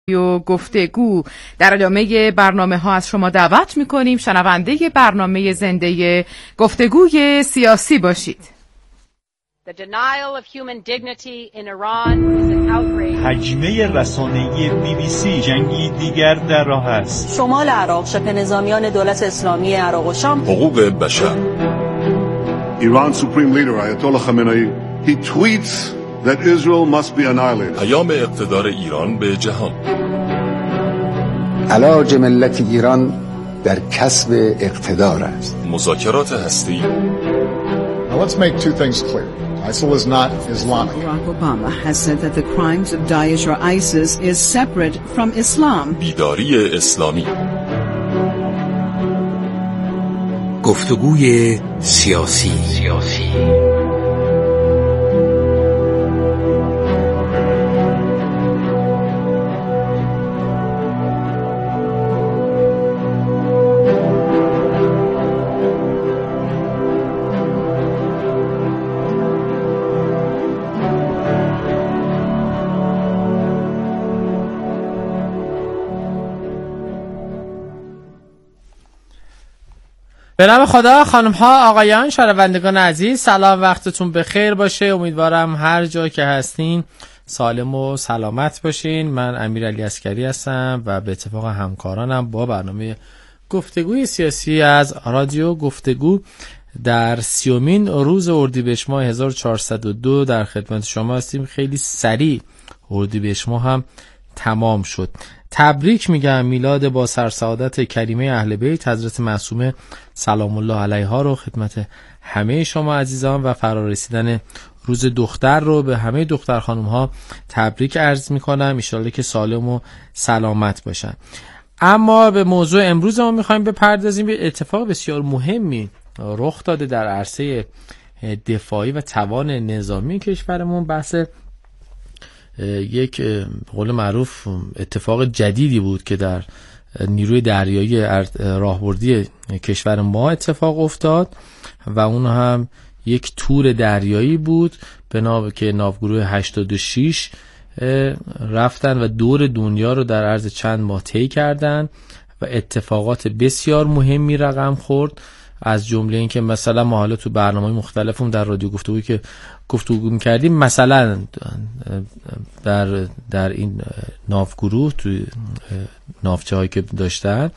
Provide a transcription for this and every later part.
و گفتگو در ادامه برنامه ها از شما دعوت میکنیم شنونده برنامه زنده گفتگوی سیاسی باشید. هجمه رسانه‌ای BBC جنگی دیگر در راه است. شمال عراق شبه نظامیان دولت اسلامی عراق و شام. حقوق بشر. Iran's supreme leader Ayatollah Khamenei he tweets that Israel must be annihilated. پیام اقتدار ایران به جهان. علاج ملت ایران در کسب اقتدار است. مذاکرات هسته‌ای. Now let's make two things clear. ISIL is not Islamic. Barack Obama has said that the crimes of Daesh or ISIS is separate from Islam. بیداری اسلامی. گفتگوی سیاسی. به نام خدا، خانم ها، آقایان، شنوندگان عزیز، سلام، وقتتون بخیر باشه. امیدوارم هر جا که هستین سالم و سلامت باشین. من امیرعلی عسکری هستم و به اتفاق همکارانم با برنامه گفتگوی سیاسی از رادیو گفتگو در 30مین روز اردیبهشت ماه 1402 در خدمت شما هستیم. خیلی سریع اردیبهشت ماه هم تمام شد. تبریک میگم میلاد با سرسعادت کریمه اهل بیت حضرت معصومه سلام الله علیها رو خدمت همه شما عزیزان و فرارسیدن روز دختر رو به همه دختر خانم ها تبریک عرض میکنم. ان شاءالله که سالم و سلامت باشن. اما به موضوع امروز ما میخوایم بپردازیم. به اتفاق بسیار مهمی رخ داده در عرصه دفاعی و توان نظامی کشورمون. بحث یک قول معروف اتفاق جدیدی بود که در نیروی دریایی راهبردی کشور ما اتفاق افتاد و اون هم یک تور دریایی بود که ناوگروه 86 رفتن و دور دنیا رو در عرض چند ماه طی کردن و اتفاقات بسیار مهمی رقم خورد. از جمله این که مثلا ما حالا تو برنامه‌های مختلفم در رادیو گفتگویی که گفتگو می‌کردیم، مثلا در این ناوگروه تو ناوچه‌هایی که داشتن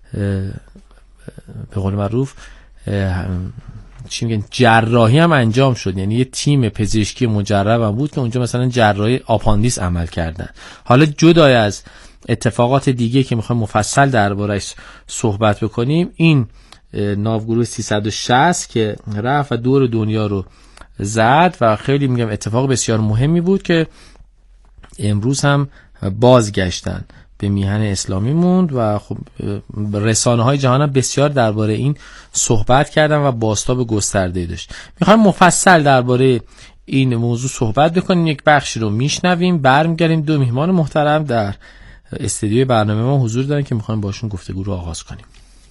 به قول معروف چی میگن جراحی هم انجام شد. یعنی یه تیم پزشکی مجرب هم بود که اونجا مثلا جراحی آپاندیس عمل کردن. حالا جدای از اتفاقات دیگه که می‌خوایم مفصل درباره‌اش صحبت بکنیم، این ناوگروه 360 که رفت و دور دنیا رو زد و خیلی میگم اتفاق بسیار مهمی بود که امروز هم بازگشتن به میهن اسلامی موند و خب رسانه‌های جهان هم بسیار درباره این صحبت کردن و بازتاب گسترده‌ای داشت. میخوایم مفصل درباره این موضوع صحبت بکنیم. یک بخشی رو میشنویم، برمیگردیم. دو میهمان محترم در استودیوی برنامه ما حضور دارن که میخوایم باشون گفتگو رو آغاز کنیم.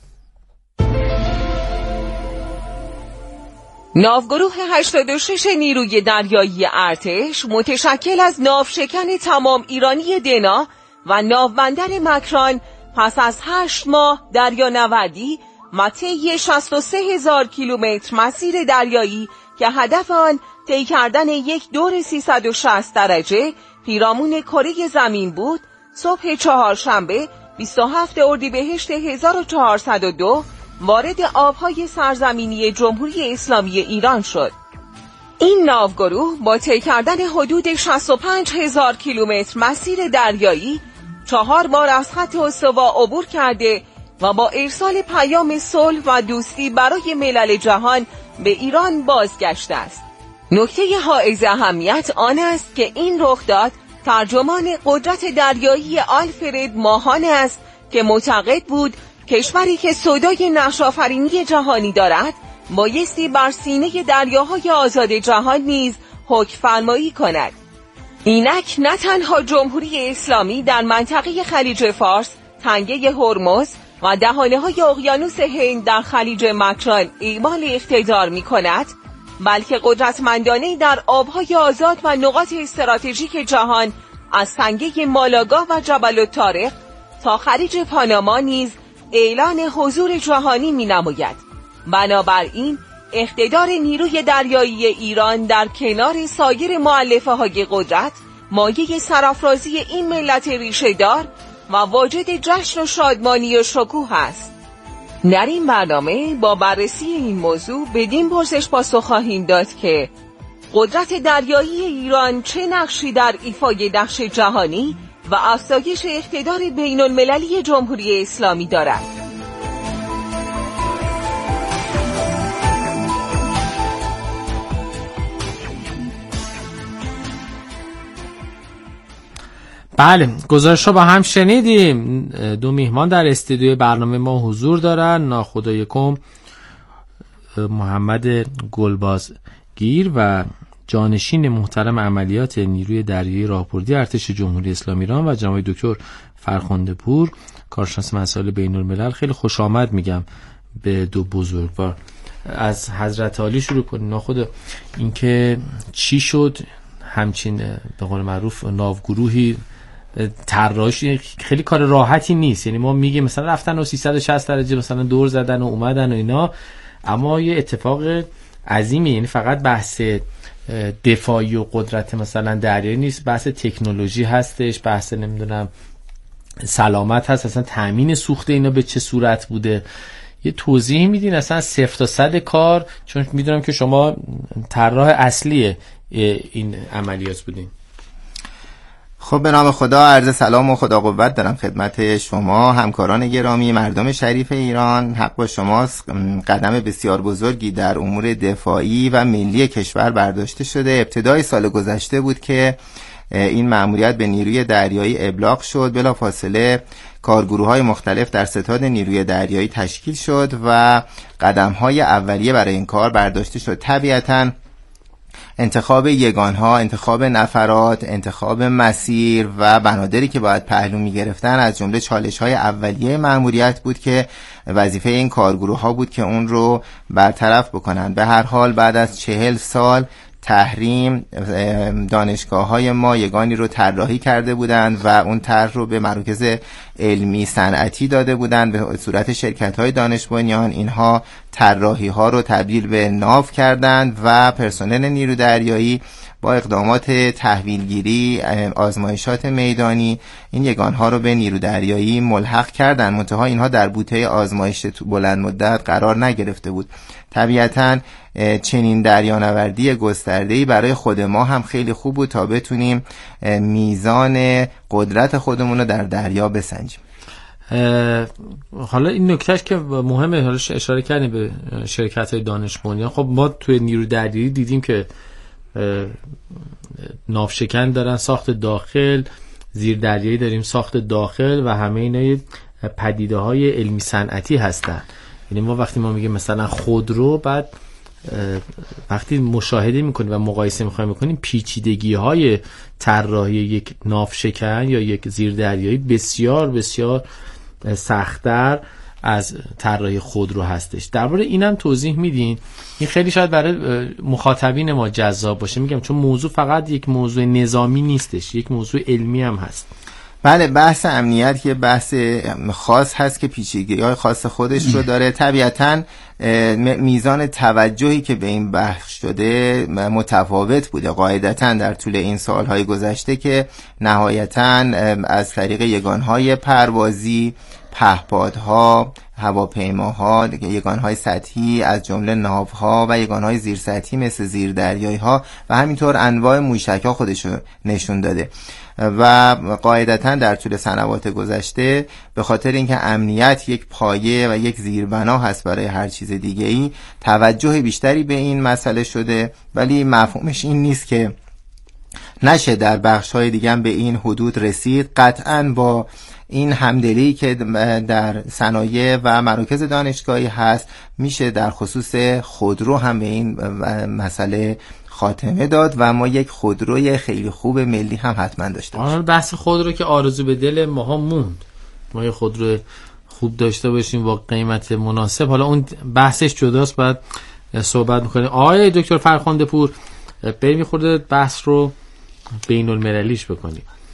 ناوگروه 86 نیروی دریایی ارتش متشکل از ناوشکن تمام ایرانی دنا و ناوبندر مکران پس از 8 ماه دریانوردی و طی 63,000 کیلومتر مسیر دریایی که هدف آن طی کردن یک دور 360 درجه پیرامون کره زمین بود، صبح چهارشنبه 27 اردیبهشت 1402 وارد آبهای سرزمینی جمهوری اسلامی ایران شد. این ناوگروه با طی کردن حدود 65,000 کیلومتر مسیر دریایی 4 بار از خط استوا عبور کرده و با ارسال پیام صلح و دوستی برای ملل جهان به ایران بازگشته است. نکته حائز اهمیت آن است که این رخداد ترجمان قدرت دریایی آلفرد ماهانه است که معتقد بود کشوری که سودای نقش‌آفرینی جهانی دارد بایستی بر سینه دریاهای آزاد جهان نیز حکم فرمایی کند. اینک نه تنها جمهوری اسلامی در منطقه خلیج فارس، تنگه هرمز و دهانه‌های اقیانوس هند در خلیج مکران اعمال اقتدار می‌کند، بلکه قدرتمندانه در آبهای آزاد و نقاط استراتژیک جهان از سنگه مالاگا و جبل الطارق تا خلیج پاناما نیز اعلان حضور جهانی می‌نماید. بنابراین اقتدار نیروی دریایی ایران در کنار سایر مؤلفه‌های قدرت مایه سرافرازی این ملت ریشه‌دار و واجد جشن و شادمانی و شکوه است. در این برنامه با بررسی این موضوع بدین پرسش پاسخ خواهیم داد که قدرت دریایی ایران چه نقشی در ایفای نقش جهانی و افزایش اقتدار بین المللی جمهوری اسلامی دارد. بله، گزارش رو با هم شنیدیم. دو میهمان در استودیوی برنامه ما حضور دارن، ناخدا یکم محمد گلبازگیر و جانشین محترم عملیات نیروی دریایی راهبردی ارتش جمهوری اسلامی ایران و جناب دکتر فرخنده پور، کارشناس مسائل بین الملل. خیلی خوش آمد میگم به دو بزرگوار. از حضرت عالی شروع کنیم. ناخدا اینکه چی شد همچین به قول معروف ناوگروهی طراحی خیلی کار راحتی نیست. یعنی ما میگیم مثلا رفتن و 360 درجه مثلا دور زدن و اومدن و اینا، اما یه اتفاق عظیمی. یعنی فقط بحث دفاعی و قدرت مثلا دریایی نیست، بحث تکنولوژی هستش، بحث نمیدونم سلامت هست، اصلا تامین سوخت اینا به چه صورت بوده. یه توضیح میدین اصلا 0 تا 100 کار، چون میدونم که شما طراح اصلی این عملیات بودین. خب به نام خدا عرض سلام و خدا قوت دارم خدمت شما همکاران گرامی، مردم شریف ایران. حق با شماست. قدم بسیار بزرگی در امور دفاعی و ملی کشور برداشته شده. ابتدای سال گذشته بود که این مأموریت به نیروی دریایی ابلاغ شد. بلافاصله کارگروه‌های مختلف در ستاد نیروی دریایی تشکیل شد و قدم‌های اولیه برای این کار برداشته شد. طبیعتاً انتخاب یگانها، انتخاب نفرات، انتخاب مسیر و بنادری که باید پهلو می‌گرفتن از جمله چالش‌های اولیه مأموریت بود که وظیفه این کارگروه‌ها بود که اون رو برطرف بکنن. به هر حال بعد از 40 سال تحریم دانشگاه‌های ما یگانی رو طراحی کرده بودند و اون طرح رو به مراکز علمی صنعتی داده بودند به صورت شرکت‌های دانش بنیان. اینها طراحی‌ها رو تبدیل به ناو کردند و پرسنل نیرو دریایی با اقدامات تحویلگیری، آزمایشات میدانی این یگان‌ها رو به نیرو دریایی ملحق کردند. منتها اینها در بوته آزمایش بلند مدت قرار نگرفته بود. طبیعتاً چنین دریانوردی گسترده‌ای برای خود ما هم خیلی خوب بود تا بتونیم میزان قدرت خودمون رو در دریا بسنجیم. حالا این نکتهش که مهمه، حالا اشاره کردیم به شرکت‌های دانش بنیان. خب ما توی نیرو دریایی دیدیم که ناوشکن دارن ساخت داخل، زیر دریایی داریم ساخت داخل و همه اینا پدیده‌های علمی صنعتی هستن. یعنی ما وقتی ما میگیم مثلا خودرو، بعد وقتی مشاهده میکنیم و مقایسه میخوایم میکنیم پیچیدگی‌های طراحی یک ناوشکن یا یک زیر دریایی بسیار بسیار سخت‌تر از طراحی خودرو هستش. درباره اینم توضیح میدین؟ این خیلی شاید برای مخاطبین ما جذاب باشه. میگم چون موضوع فقط یک موضوع نظامی نیستش، یک موضوع علمی هم هست. بله، بحث امنیت که بحث خاص هست که پیچیدگی‌های خاص خودش رو داره. طبیعتاً میزان توجهی که به این بحث شده متفاوت بوده قاعدتاً در طول این سالهای گذشته که نهایتاً از طریق یگانهای پروازی، پهپادها، هواپیماها، یگانهای سطحی از جمله ناوها و یگانهای زیر سطحی مثل زیر دریایی ها و همینطور انواع موشک‌ها خودشو نشون داده و قاعدتاً در طول سنوات گذشته به خاطر اینکه امنیت یک پایه و یک زیربنا هست برای هر چیز دیگه‌ای، توجه بیشتری به این مسئله شده. ولی مفهومش این نیست که نشه در بخش‌های دیگه به این حدود رسید. قطعاً با این همدلی که در صنایع و مراکز دانشگاهی هست میشه در خصوص خودرو هم به این مسئله خاتمه داد و ما یک خودروی خیلی خوب ملی هم حتما داشته باشیم. بحث خودرو که آرزو به دل ماها موند، ما یک خودرو خوب داشته باشیم با قیمت مناسب. حالا اون بحثش جداست، بعد صحبت میکنیم. آقای دکتر فرخنده پور، بریم خورده بحث رو بین المللیش بکنیم.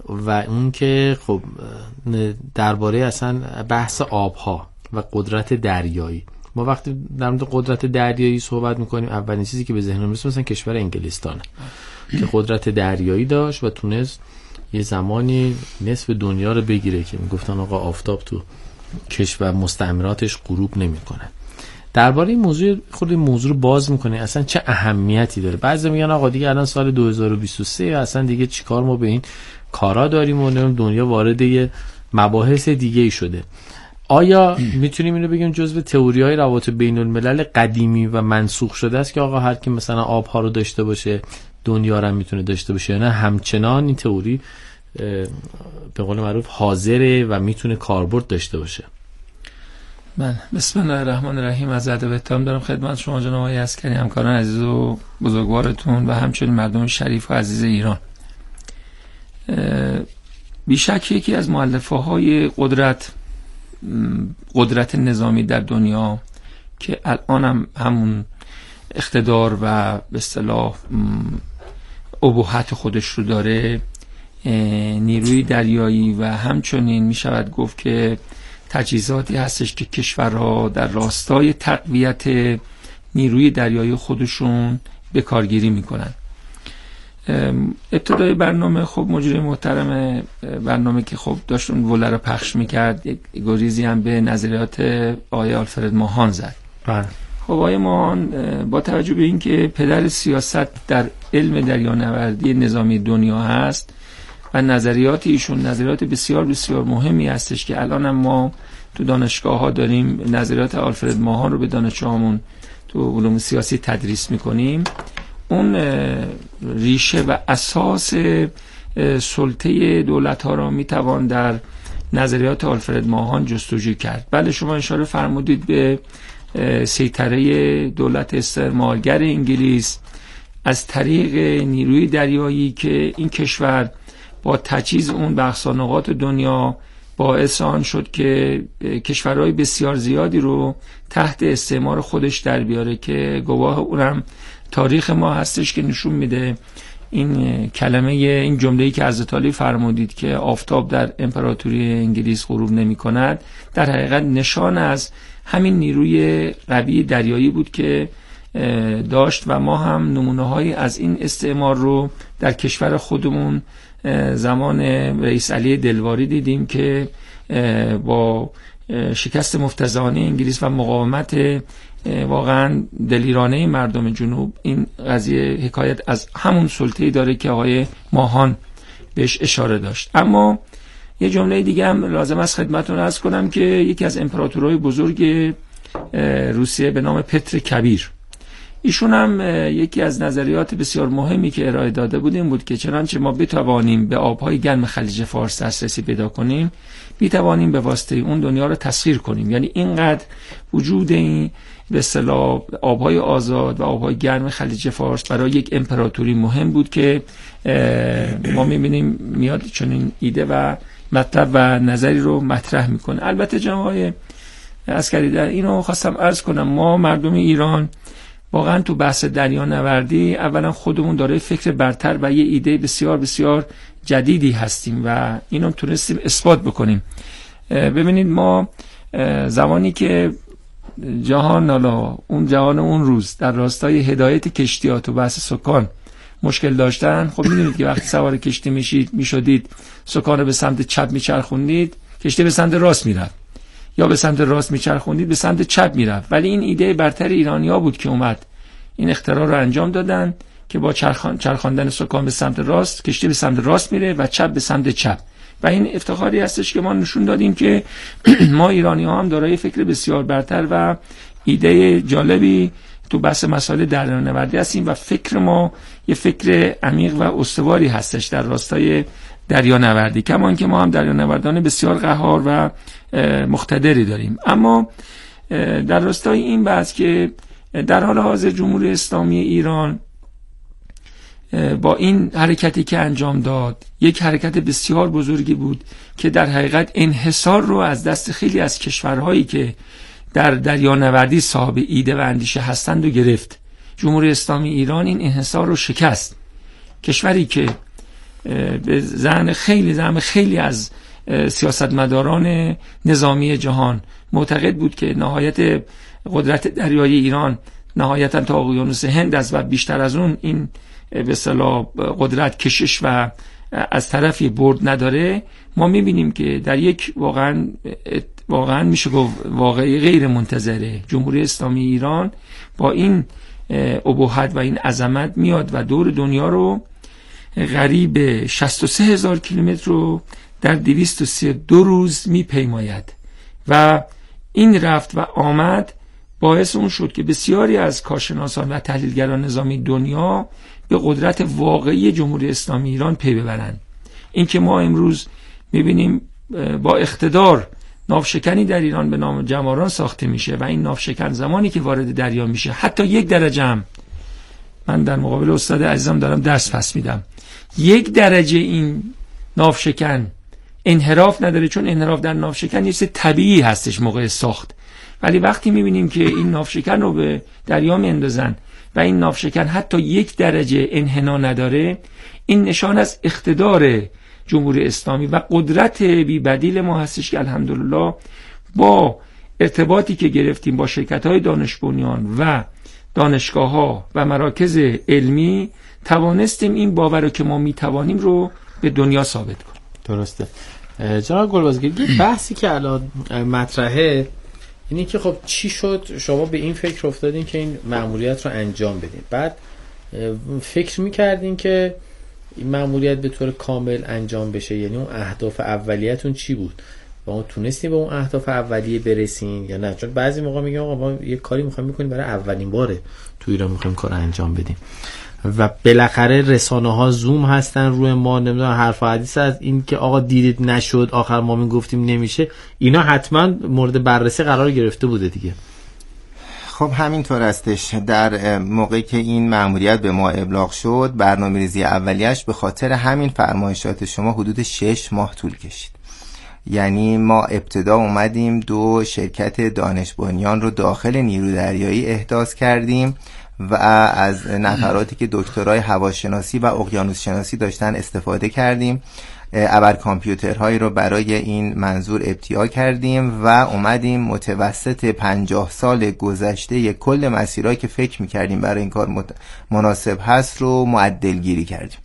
و اون که خب درباره اصلا بحث آبها و قدرت دریایی. ما وقتی در مورد قدرت دریایی صحبت میکنیم اولین چیزی که به ذهنم میرسه مثلا کشور انگلستانه که قدرت دریایی داشت و تونست یه زمانی نصف دنیا رو بگیره که میگفتن آقا آفتاب تو کشور مستعمراتش غروب نمیکنه. درباره این موضوع خود موضوع رو باز میکنه اصلا چه اهمیتی داره. بعضی میگن آقا دیگه الان سال 2023 اصلا دیگه چیکار ما به این کارا داریم و دنیا وارد یه مباحث دیگه ای شده. آیا میتونیم اینو بگیم جزو تئوری‌های روابط بین الملل قدیمی و منسوخ شده است که آقا هر کی مثلا آبها رو داشته باشه دنیا رو هم میتونه داشته باشه، یا نه همچنان این تئوری به قول معروف حاضره و میتونه کاربرد داشته باشه؟ من بسم الله الرحمن الرحیم. از ادب و احترام دارم خدمت شما جناب آقای عسکری، همکاران عزیز و بزرگوارتون و همچنین مردم شریف و عزیز ایران. بیشک یکی از مؤلفه‌های قدرت نظامی در دنیا که الان همون اقتدار و به اصطلاح ابهت خودش رو داره، نیروی دریایی و همچنین می شود گفت که تجهیزاتی هستش که کشورها در راستای تقویت نیروی دریایی خودشون به کارگیری میکنن. ابتدای برنامه خب مجری محترم برنامه که خب داشت اون وله رو پخش میکرد، یک گریزی هم به نظریات آقای آلفرد ماهان زد. خب آقای ماهان با توجه به این که پدر سیاست در علم دریانوردی نظامی دنیا هست و نظریات ایشون نظریات بسیار بسیار مهمی هستش که الان هم ما تو دانشگاه ها داریم نظریات آلفرد ماهان رو به دانشجوهامون تو علوم سیاسی تدریس میکنیم. اون ریشه و اساس سلطه دولت ها را میتوان در نظریات آلفرد ماهان جستجو کرد. بله شما اشاره فرمودید به سیطره دولت استعمارگر انگلیس از طریق نیروی دریایی که این کشور با تجهیز اون به اقصانقاط دنیا باعث آن شد که کشورهای بسیار زیادی رو تحت استعمار خودش در بیاره که گواه اونم تاریخ ما هستش که نشون میده این کلمه، این جمله‌ای که حضرت علی فرمودید که آفتاب در امپراتوری انگلیس غروب نمی کند، در حقیقت نشان از همین نیروی قوی دریایی بود که داشت و ما هم نمونه‌هایی از این استعمار رو در کشور خودمون زمان رئیس علی دلواری دیدیم که با شکست مفتضحانه انگلیس و مقاومت واقعا دلیرانه مردم جنوب این قضیه حکایت از همون سلطه‌ای داره که آقای ماهان بهش اشاره داشت. اما یه جمله دیگه هم لازم است خدمتتون عرض کنم که یکی از امپراتورهای بزرگ روسیه به نام پتر کبیر، ایشون هم یکی از نظریات بسیار مهمی که ارائه داده بود این بود که چنانچه ما بتوانیم به آبهای گرم خلیج فارس دسترسی پیدا کنیم، میتوانیم به واسطه اون دنیا رو تسخیر کنیم. یعنی اینقدر وجود این به اصطلاح آبهای آزاد و آبهای گرم خلیج فارس برای یک امپراتوری مهم بود که ما میبینیم میاد چنین ایده و مطلب و نظری رو مطرح میکنه. البته جناب عسکری در اینو خواستم عرض کنم، ما مردم ایران واقعا تو بحث دریانوردی اولا خودمون داره فکر برتر و یه ایده بسیار بسیار جدیدی هستیم و اینو تونستیم اثبات بکنیم. ببینید ما زمانی که جهان اون جهان اون روز در راستای هدایت کشتیات و بحث سکان مشکل داشتن، خب میدونید که وقتی سوار کشتی میشدید سکان رو به سمت چپ میچرخوندید، کشتی به سمت راست میرفت، یا به سمت راست میچرخوندید به سمت چپ میرفت. ولی این ایده برتر ایرانی‌ها بود که اومد این اختراع رو انجام دادن که با چرخاندن سکان به سمت راست کشتی به سمت راست میره و چپ به سمت چپ. و این افتخاری هستش که ما نشون دادیم که ما ایرانی‌ها هم دارای فکر بسیار برتر و ایده جالبی تو بحث مسائل دریانوردی هستیم و فکر ما یه فکر عمیق و استواری هستش در راستای دریانوردی، کما اینکه ما هم دریانوردان بسیار قهار و مقتدری داریم. اما در راستای این بحث که در حال حاضر جمهوری اسلامی ایران با این حرکتی که انجام داد، یک حرکت بسیار بزرگی بود که در حقیقت انحصار رو از دست خیلی از کشورهایی که در دریانوردی صاحب ایده و اندیشه هستند و گرفت. جمهوری اسلامی ایران این انحصار رو شکست. کشوری که به ذهن خیلی از سیاستمداران نظامی جهان معتقد بود که نهایت قدرت دریایی ایران نهایتا تا اقیانوس هند است و بیشتر از اون این به اصطلاح قدرت کشش و از طرفی برد نداره. ما میبینیم که در یک واقعا میشه گفت واقعی غیر منتظره جمهوری اسلامی ایران با این ابهت و این عظمت میاد و دور دنیا رو قریب 63,000 کیلومتر رو در 232 روز میپیماید و این رفت و آمد باعث اون شد که بسیاری از کارشناسان و تحلیلگران نظامی دنیا به قدرت واقعی جمهوری اسلامی ایران پی ببرند. این که ما امروز میبینیم با اقتدار ناوشکنی در ایران به نام جماران ساخته میشه و این ناوشکن زمانی که وارد دریا میشه حتی 1 درجه هم، من در مقابل استاد عزیزم دارم درس پس میدم، 1 درجه این ناوشکن انحراف نداره، چون انحراف در ناوشکن یه چیز طبیعی هستش موقع ساخت. ولی وقتی میبینیم که این ناوشکن رو به دریا میندازن و این ناوشکن حتی 1 درجه انحنا نداره، این نشان از اقتدار جمهوری اسلامی و قدرت بی بدیل ما هستش که الحمدلله با ارتباطی که گرفتیم با شرکت‌های دانش بنیان و دانشگاه‌ها و مراکز علمی توانستیم این باور که ما میتوانیم رو به دنیا ثابت کنیم. درسته. جناب گلبازگیر، بحثی که الان مطرحه اینی که خب چی شد شما به این فکر افتادین که این مأموریت رو انجام بدین؟ بعد فکر می‌کردین که این مأموریت به طور کامل انجام بشه، یعنی اون اهداف اولیه‌تون چی بود و اون تونستین به اون اهداف اولیه برسین یا نه؟ چون بعضی موقع میگن آقا ما یه کاری می‌خوایم می‌کنیم برای اولین باره تو ایران می‌خوایم کار انجام بدیم و بالاخره رسانه‌ها زوم هستن روی ما، نمیدونم حرف و حدیث از این که آقا دیدید نشد آخر ما میگفتیم نمیشه، اینا حتما مورد بررسی قرار گرفته بوده دیگه. خب همینطور استش. در موقعی که این مأموریت به ما ابلاغ شد، برنامه‌ریزی اولیش به خاطر همین فرمایشات شما حدود 6 ماه طول کشید. یعنی ما ابتدا اومدیم 2 شرکت دانش بنیان رو داخل نیرو دریایی احداث کردیم و از نفراتی که دکترای هواشناسی و اقیانوس شناسی داشتن استفاده کردیم. ابر کامپیوترهایی رو برای این منظور ابتیا کردیم و اومدیم متوسط 50 سال گذشته کل مسیرهایی که فکر میکردیم برای این کار مناسب هست رو معدل گیری کردیم.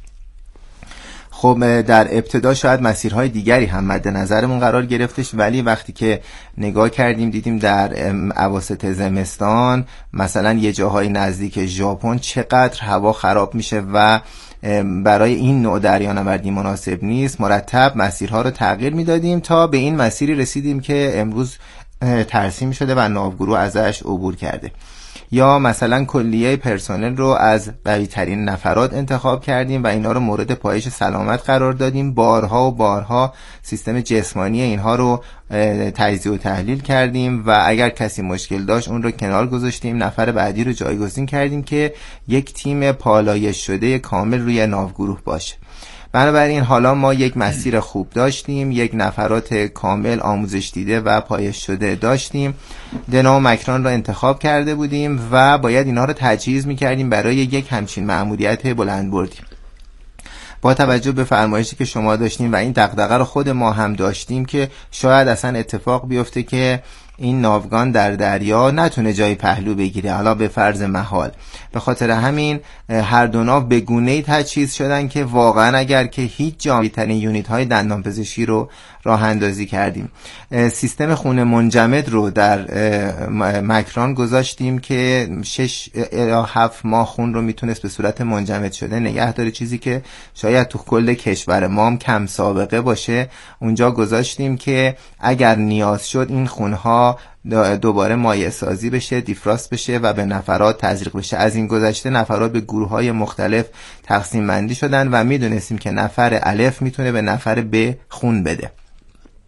خب در ابتدا شاید مسیرهای دیگری هم مد نظرمون قرار گرفتش، ولی وقتی که نگاه کردیم دیدیم در اواسط زمستان مثلا یه جاهای نزدیک ژاپن چقدر هوا خراب میشه و برای این نوع دریانوردی مناسب نیست. مرتب مسیرها رو تغییر میدادیم تا به این مسیری رسیدیم که امروز ترسیم شده و ناوگروه ازش عبور کرده. یا مثلا کلیه پرسنل رو از قوی ترین نفرات انتخاب کردیم و اینا رو مورد پایش سلامت قرار دادیم. بارها و بارها سیستم جسمانی اینها رو تجزیه و تحلیل کردیم و اگر کسی مشکل داشت اون رو کنار گذاشتیم، نفر بعدی رو جایگزین کردیم که یک تیم پالایش شده کامل روی ناوگروه باشه. بنابراین حالا ما یک مسیر خوب داشتیم، یک نفرات کامل آموزش دیده و پایش شده داشتیم. دنا و مکران را انتخاب کرده بودیم و باید اینها رو تجهیز می‌کردیم برای یک همچین مأموریت بلندبردی. با توجه به فرمایشی که شما داشتیم و این دغدغه رو خود ما هم داشتیم که شاید اصلا اتفاق بیفته که این ناوگان در دریا نتونه جای پهلو بگیره، حالا به فرض محال. به خاطر همین هر دو ناو به گونه‌ای تجهیز شدن که واقعا اگر که هیچ جا ترین یونیت های دندانپزشکی رو راه اندازی کردیم. سیستم خون منجمد رو در مکران گذاشتیم که 6 یا 7 ماه خون رو میتونست به صورت منجمد شده نگه داره، چیزی که شاید تو کل کشور ما هم کم سابقه باشه. اونجا گذاشتیم که اگر نیاز شد این خونها دوباره مایع سازی بشه، دیفراست بشه و به نفرات تزریق بشه. از این گذشته نفرات به گروه‌های مختلف تقسیم بندی شدن و میدونستیم که نفر الف میتونه به نفر ب خون بده.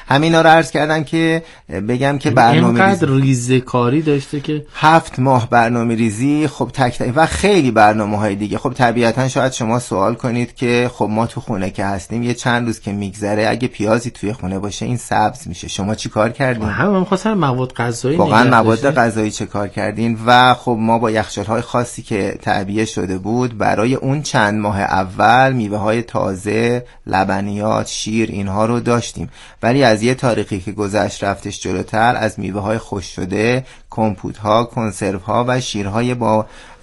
همینا رو عرض کردم که بگم که برنامه اینقدر ریزکاری داشته که 7 ماه برنامه ریزی، خب تک و خیلی برنامه‌های دیگه. خب طبیعتا شاید شما سوال کنید که خب ما تو خونه که هستیم یه چند روز که میگذره اگه پیازی توی خونه باشه این سبز میشه، شما چی کار کردین؟ هم خواستم مواد غذایی واقعا مواد غذایی چه کار کردین؟ و خب ما با یخچال‌های خاصی که تعبیه شده بود برای اون چند ماه اول میوه‌های تازه، لبنیات، شیر اینها رو داشتیم، ولی از یه تاریخی که گذشت رفتش جلوتر از میوه‌های خشک شده، کمپوت‌ها، کنسروها و شیرهای با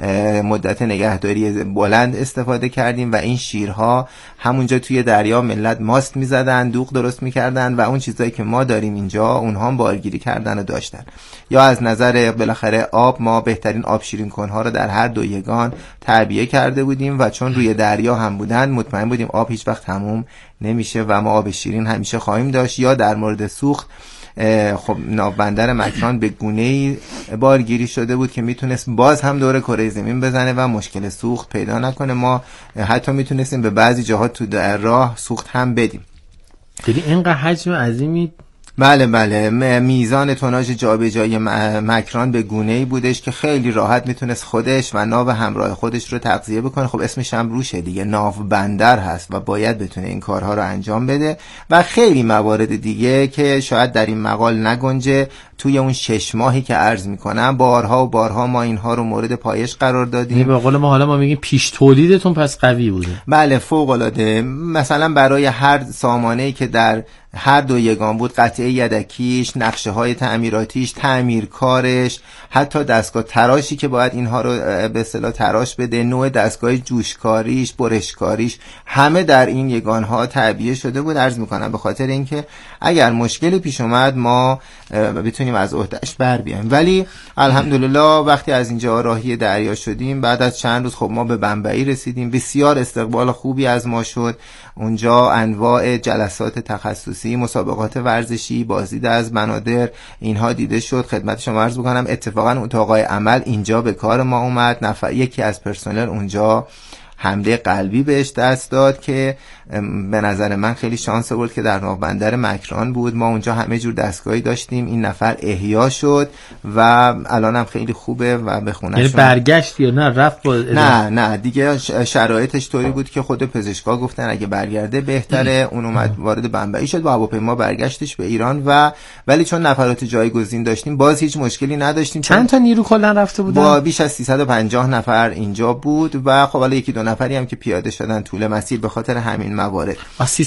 مدت نگهداری بلند استفاده کردیم و این شیرها همونجا توی دریا ملت ماست می‌زدن، دوغ درست می‌کردن و اون چیزایی که ما داریم اینجا اونها هم بارگیری کردن و داشتن. یا از نظر بالاخره آب، ما بهترین آب شیرین کنها رو در هر دو یگان تعبیه کرده بودیم و چون روی دریا هم بودن مطمئن بودیم آب هیچ وقت تموم نمیشه و ما آب شیرین همیشه خواهیم داشت. یا در مورد سوخت، خب ناوبندر مکران به گونه‌ای بارگیری شده بود که میتونست باز هم دور کره زمین بزنه و مشکل سوخت پیدا نکنه. ما حتی میتونستیم به بعضی جاها تو در راه سوخت هم بدیم. یعنی اینقدر حجم عظیمی. بله میزان توناژ جابجایی مکران به گونه‌ای بودش که خیلی راحت میتونست خودش و ناو همراه خودش رو تغذیه بکنه. خب اسمش هم روشه دیگه، ناو بندر هست و باید بتونه این کارها رو انجام بده و خیلی موارد دیگه که شاید در این مقال نگنجه. توی اون 6 ماهی که عرض میکنم بارها و بارها ما اینها رو مورد پایش قرار دادیم. به قول ما حالا ما میگیم پیش تولیدتون پس قوی بوده. بله فوق العاده. مثلا برای هر سامانه‌ای که در هر دو یگان بود، قطعه یدکیش، نقشه های تعمیراتیش، تعمیرکارش، حتی دستگاه تراشی که باید اینها رو به اصطلاح تراش بده، نوع دستگاه جوشکاریش، برشکاریش، همه در این یگان ها تعبیه شده بود. عرض میکنم به خاطر اینکه اگر مشکلی پیش اومد ما بتونیم از عهده‌اش بر بیایم. ولی الحمدلله وقتی از اینجا راهی دریا شدیم بعد از چند روز خب ما به بمبئی رسیدیم. بسیار استقبال خوبی از ما شد. اونجا انواع جلسات تخصصی، مسابقات ورزشی، بازدید از بنادر اینها دیده شد. خدمت شما عرض بکنم اتفاقا اتاقای عمل اینجا به کار ما اومد. یکی از پرسنل اونجا حمله قلبی بهش دست داد که به نظر من خیلی شانس بود که در ناوبندر مکران بود. ما اونجا همه جور دستگاهی داشتیم. این نفر احیا شد و الان هم خیلی خوبه و به خونه‌شون. یعنی برگشت یا نه رفت با نه دیگه شرایطش طوری بود که خود پزشکا گفتن اگه برگرده بهتره. اون اومد وارد بمبئی شد با هواپیما برگشتش به ایران ولی چون نفرات جایگزین داشتیم باز هیچ مشکلی نداشتیم. چند تا نیرو کلا رفته بودن؟ با بیش از 350 نفر اینجا بود و خب حالا یکی دو نفری هم که پیاده شدن طول مسیر به خاطر همین موارد.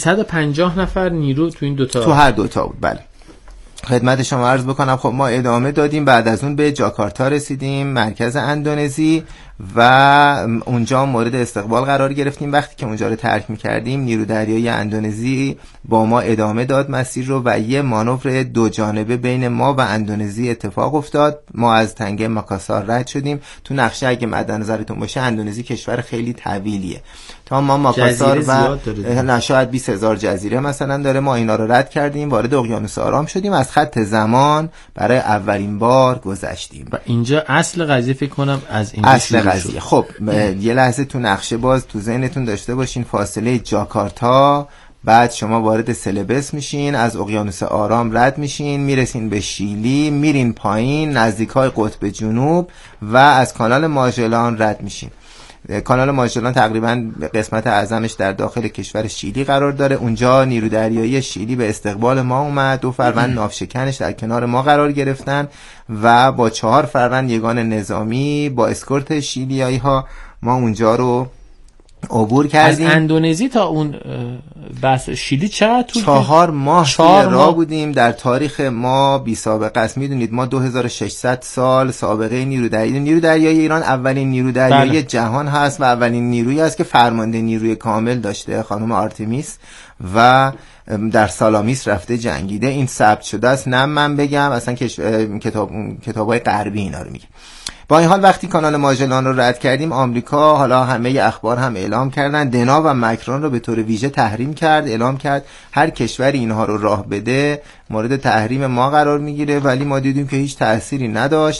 350 نفر نیرو تو این دوتا، تو هر دوتا بود. بله خدمت شما عرض بکنم خب ما ادامه دادیم. بعد از اون به جاکارتا رسیدیم، مرکز اندونزی، و اونجا مورد استقبال قرار گرفتیم. وقتی که اونجا رو ترک می‌کردیم نیرو دریایی اندونزی با ما ادامه داد مسیر رو و یه مانور دو جانبه بین ما و اندونزی اتفاق افتاد. ما از تنگه ماکاسار رد شدیم. تو نقشه اگه مد نظرتون باشه اندونزی کشور خیلی طویلیه. تا ما ماکاسار و شاید 20000 جزیره مثلا داره. ما اینا رو رد کردیم، وارد اقیانوس آرام شدیم، از خط زمان برای اولین بار گذشتیم. و اینجا اصل قضیه فکر کنم از این اصل قضیه. خب یه لحظه تو نقشه باز تو ذهنتون داشته باشین فاصله جاکارتا، بعد شما وارد سلبس میشین، از اقیانوس آرام رد میشین، میرسین به شیلی، میرین پایین نزدیکای قطب جنوب و از کانال ماژلان رد میشین. کانال ماژلان تقریبا قسمت اعظمش در داخل کشور شیلی قرار داره. اونجا نیرو دریایی شیلی به استقبال ما اومد. 2 فروند ناوشکنش در کنار ما قرار گرفتن و با 4 فروند یگان نظامی با اسکورت شیلیایی ها ما اونجا رو عبور کردیم. از اندونزی تا اون بس شیلی چقدر طول؟ 4 ماه راه بودیم. در تاریخ ما بی سابقه است. میدونید ما 2600 سال سابقه نیرو دریایی ایران اولین نیرو دریایی جهان هست و اولین نیرویی است که فرمانده نیروی کامل داشته، خانم آرتمیس، و در سالامیس رفته جنگیده. این ثبت شده است، نه من بگم، اصلا کتابای غربی اینا رو میگه. با این حال وقتی کانال ماژلان رو رد کردیم آمریکا، حالا همه اخبار هم اعلام کردن، دنا و مکران رو به طور ویژه تحریم کرد، اعلام کرد هر کشوری اینها رو راه بده مورد تحریم ما قرار میگیره. ولی ما دیدیم که هیچ تأثیری نداشت.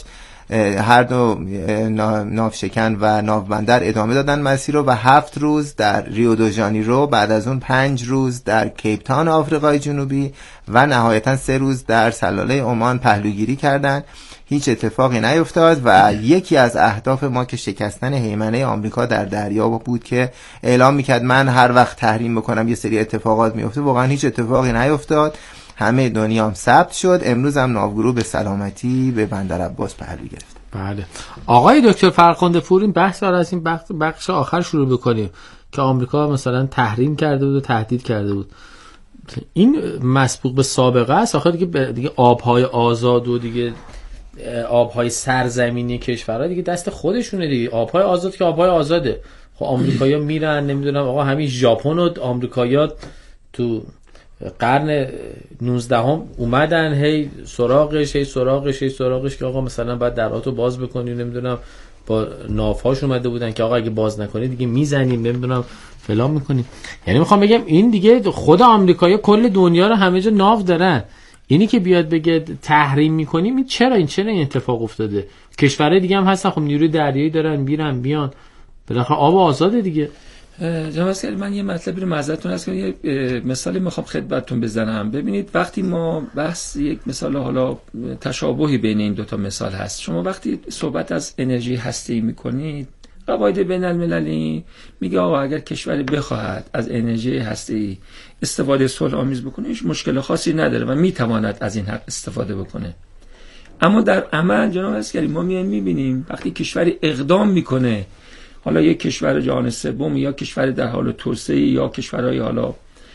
هر دو ناوشکن و ناوبندر ادامه دادن مسیر رو و 7 روز در ریو دو ژانیرو، بعد از اون 5 روز در کیپ تاون آفریقای جنوبی و نهایتا 3 روز در سلاله عمان پهلوگیری کردند. هیچ اتفاقی نیفتاد و یکی از اهداف ما که شکستن هیمنه آمریکا در دریا بود که اعلام میکرد من هر وقت تحریم بکنم یه سری اتفاقات میفته. واقعا هیچ اتفاقی نیفتاد، همه دنیا هم ثبت شد. امروز هم ناوگروه به سلامتی به بندر عباس پهلو گرفت. بله آقای دکتر فرخنده پور، این بحث رو از این بخش آخر شروع بکنیم که آمریکا مثلا تحریم کرده بود و تهدید کرده بود. این مسبوق به سابقه است آخه دیگه آبهای آزاد و دیگه آبهای سرزمینی کشورها دیگه دست خودشونه دیگه. آبهای آزاد که آبهای آزاده. خب آمریکایی‌ها میرن، نمیدونم آقا همین ژاپن و آمریکایی‌ها تو قرن 19 اومدن هی سراغش که آقا مثلا باید دراتو باز بکنی، نمیدونم با نافهاش اومده بودن که آقا اگه باز نکنی دیگه میزنیم، نمیدونم فلان میکنیم. یعنی میخوام بگم این دیگه خود آمریکایی‌ها کل دنیا رو همه جا ناو دارن. اینی که بیاد بگه تحریم میکنیم، این چرا این اتفاق افتاده؟ کشورهای دیگه هم هستن خب نیروی دریایی دارن، میرن بیان، بالاخره آب آزاده دیگه. جناب اسکری، من یه مطلبی رو معذرتون هست که یه مثالی میخوام خدمتتون بزنم. ببینید وقتی ما بحث یک مثال، حالا تشابهی بین این دوتا مثال هست، شما وقتی صحبت از انرژی هسته‌ای میکنید، قواعد بین المللی میگه آقا اگر کشوری بخواهد از انرژی هسته‌ای استفاده صلح آمیز بکنه هیچ مشکل خاصی نداره و میتواند از این حق استفاده بکنه. اما در عمل جناب اسکری ما میبینیم وقتی کشوری اقدام میکنه، حالا یک کشور جهان سوم یا کشور در حال توسعه یا کشورهای حالا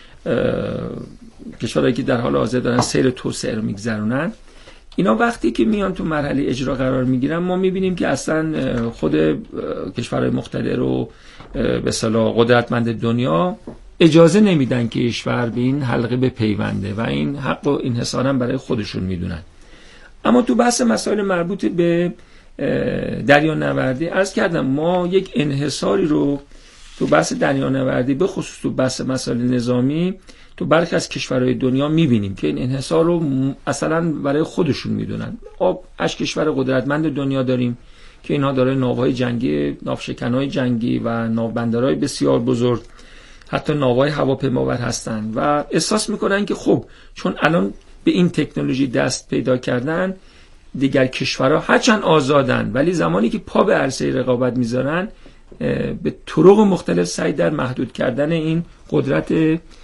کشورهایی که در حال حاضر دارن سیر توسعه رو میگذرونن، اینا وقتی که میان تو مرحله اجرا قرار میگیرن ما میبینیم که اصلا خود کشورهای مقتدر و به اصطلاح قدرتمند دنیا اجازه نمیدن که کشور به این حلقه بپیونده و این حق و انحصارا برای خودشون میدونن. اما تو بحث مسائل مربوط به دریانوردی عرض کردم ما یک انحصاری رو تو بحث دریانوردی به خصوص تو بحث مسائل نظامی تو برخی از کشورهای دنیا میبینیم که این انحصار رو اصلا برای خودشون میدونن. از کشور قدرتمند دنیا داریم که اینها داره ناوهای جنگی، ناوشکنهای جنگی و ناوبندرهای بسیار بزرگ، حتی ناوهای هواپیماور هستن و احساس میکنن که خب چون الان به این تکنولوژی دست پیدا کردن، دیگر کشورها هرچند آزادن ولی زمانی که پا به عرصه رقابت میذارن به طرق مختلف سعی در محدود کردن این قدرت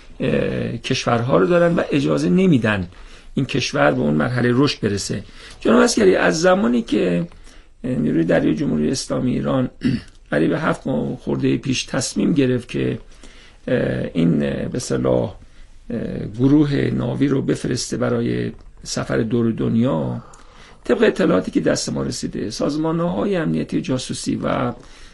کشورها رو دارن و اجازه نمیدن این کشور به اون مرحله رشد برسه. جناب اسکری، از زمانی که نیروی دریایی جمهوری اسلامی ایران قریب 7 ماه خورده پیش تصمیم گرفت که این به اصطلاح گروه ناوی رو بفرسته برای سفر دور دنیا، طبق اطلاعاتی که دست ما رسیده سازمان‌های امنیتی جاسوسی و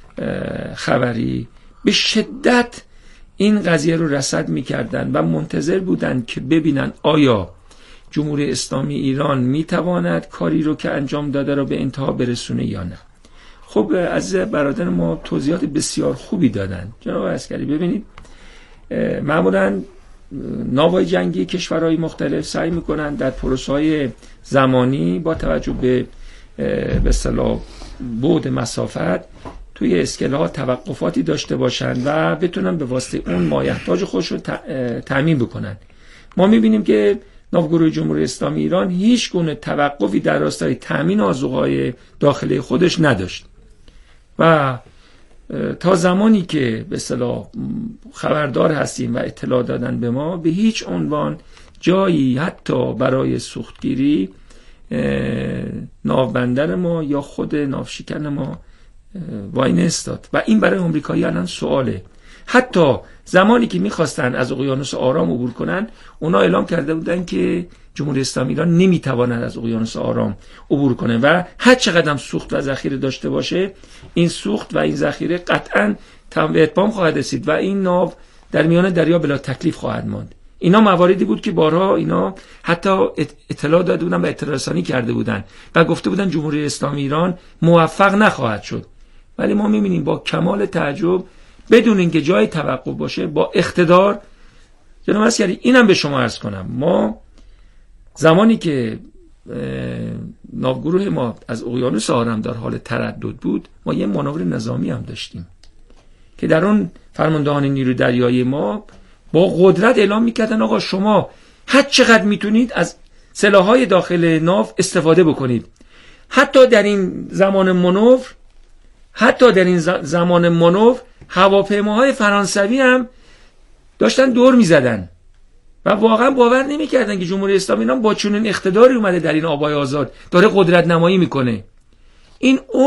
خبری به شدت این قضیه رو رصد می‌کردن و منتظر بودن که ببینن آیا جمهوری اسلامی ایران میتواند کاری رو که انجام داده رو به انتها برسونه یا نه. خب عزیز برادر ما توضیحات بسیار خوبی دادن. جناب عسکری ببینید معمولاً ناوهای جنگی کشورهای مختلف سعی میکنن در پروسه‌های زمانی با توجه به اصطلاح بعد مسافت توی اسکله توقفاتی داشته باشن و بتونن به واسطه اون مایحتاج خودش رو تامین بکنن. ما میبینیم که ناوگروه جمهوری اسلامی ایران هیچ گونه توقفی در راستای تامین آذوقه‌های داخلی خودش نداشت و تا زمانی که به اصطلاح خبردار هستیم و اطلاع دادن به ما، به هیچ عنوان جایی حتی برای سوختگیری ناوبندر ما یا خود ناوشکن ما وای نستاد و این برای آمریکایی الان سواله. حتی زمانی که میخواستن از اقیانوس آرام عبور کنن، اونا اعلام کرده بودن که جمهوری اسلامی ایران نمیتواند از اقیانوس آرام عبور کنه و هر چقدر سوخت و ذخیره داشته باشه این سوخت و این ذخیره قطعاً به اتمام خواهد رسید و این ناو در میان دریا بلا تکلیف خواهد ماند. اینا مواردی بود که بارها اینا حتی اطلاع داده بودن و اطلاع رسانی کرده بودن و گفته بودن جمهوری اسلامی ایران موفق نخواهد شد. ولی ما می‌بینیم با کمال تعجب بدون اینکه جای توقف باشه با اقتدار. جناب عسکری اینم به شما عرض کنم، ما زمانی که ناوگروه ما از اقیانوس آرام در حال تردد بود، ما یه مانور نظامی هم داشتیم که در اون فرماندهان نیروی دریایی ما با قدرت اعلام میکردن آقا شما هر چقدر میتونید از سلاح‌های داخل ناو استفاده بکنید. حتی در این زمان مانور هواپیماهای فرانسوی هم داشتن دور میزدن و واقعا باور نمیکردن که جمهوری اسلامی ایران با چنین اقتداری اومده در این آبای آزاد داره قدرت نمایی میکنه. این